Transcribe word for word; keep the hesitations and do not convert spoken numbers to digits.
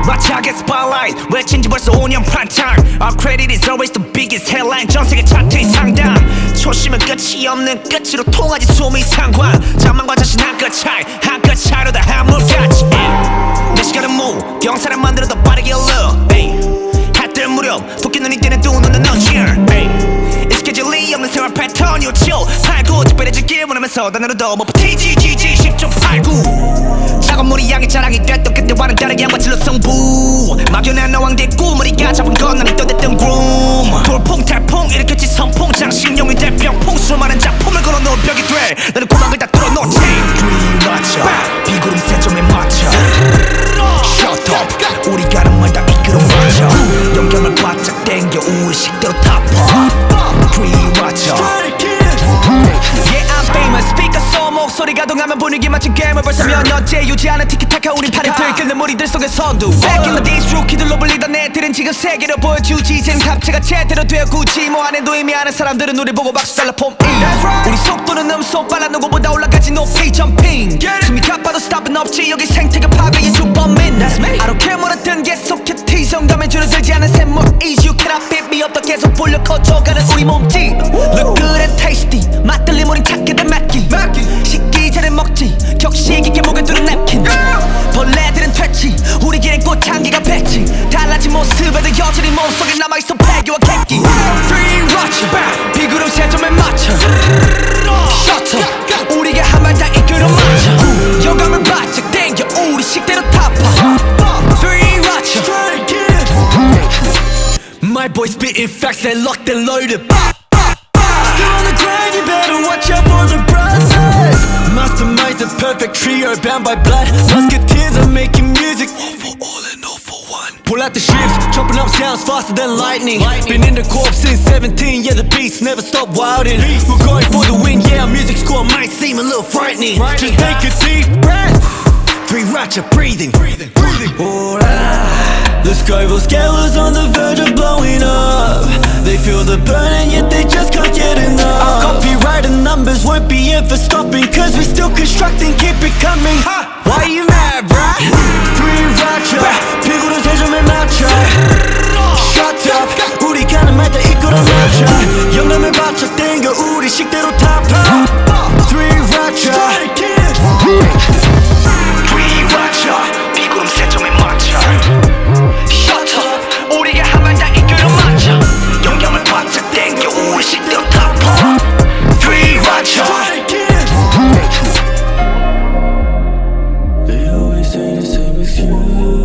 마차게 spotlight 외친지 벌써 오 년 프라임타임 Our credit is always the biggest headline 전세계 차트의 상담 초심은 끝이 없는 끝으로 통하지 숨이 상관 자만과 자신 한끗 차이 한끗 차이로 다 한물같이 내 시간은 무 경사를 만들어 더 빠르게 올려 해뜰 무렵 토끼 눈이 뜨는 두 눈은 넌 here 익숙해질 리 없는 생활 패턴 요치오 팔구 특별해지길 원하면서 단어로도 못 버티지 지지 십 점 팔구 작은 물이 양이 자랑이 됐던 그때와는 다르게 양반질로 승부 막연한 어왕대 꿈머리가 잡은 건 난이 떠댔던 groom 돌풍 태풍 일으켰지 선풍 장식용이 될 병풍 수많은 작품을 걸어놓은 벽이 돼 너는 구멍을 다 뚫어놓지 귀 맞춰 비구름 세점에 맞춰 Shut up 우리 가는 말 다 이끌어 맞춰 영감을 바짝 땡겨 우리 식대로 타파 귀 맞춰 Yeah I'm famous speaker 소 목소리가 동하면 분위기 맞춘 게임을 벌써 몇 년째 유지하는 티키타카 우린 팔을 들끓는 무리들 속의 선두 Back in the days 루키들로 불리던 애들은 지금 세계로 보여주지 젠 갑체가 제대로 되어 굳이 뭐 안해도 의미하는 사람들은 우리 보고 박수 달라 폼 인 우리 속도는 음속 빨라 누구보다 올라가지 높이 점핑 숨이 가빠도 스탑은 없지 여기 생태계 파괴의 주범인 I don't care 뭐라든 계속해 티정감에 줄어들지 않은 샘물 Easy you cannot beat me up 더 계속 불려 커져가는 우리 몸짓 Look good and tasty 맛들림 우린 찾게 된 맵기 식기 전에 먹지 격식 있게 목에 두른 냅킨 벌레들은 퇴치 우리 길엔 꽃향기가 배치 달라진 모습에도 여전히 몸속에 남아있어 폐기와 객기 Three watch 비구름 세점에 맞춰 Shut up 우리가 한 말 다 이끌어 맞춰 영감을 바짝 땡겨 우리 식대로 타파 Three watch My boy spitting facts and locked and loaded Still on the grind, you better watch out for the brothers Masterminds the perfect trio bound by blood Musketeers are making music All for all and all for one Pull out the ships, chopping up sounds faster than lightning Been in the corp since seventeen, yeah the beats never stop wilding We're going for the win, yeah our music score might seem a little frightening Just take a deep breath Three ratchet breathing, breathing, breathing. Oh, ah. The Skyville scale is on the verge of blowing up They feel the burn and yet they just can't get enough Our copyright and numbers won't be in for stopping Cause we still constructing, keep it coming huh. Why you mad, bruh? Three ratchet 피구는 세 점에 맞춰 Shut up 우리 가는 말 다 이끌어 맞춰 영감을 바짝 땡겨 우리 식대로 타파 Three ratchet Three ratchet 비구름 세 점에 맞춰 Shut up 우리가 한 말 다 이끌어 맞춰 영감을 바짝 땡겨 우리 식대로 타파 Three ratchet They always say the same excuse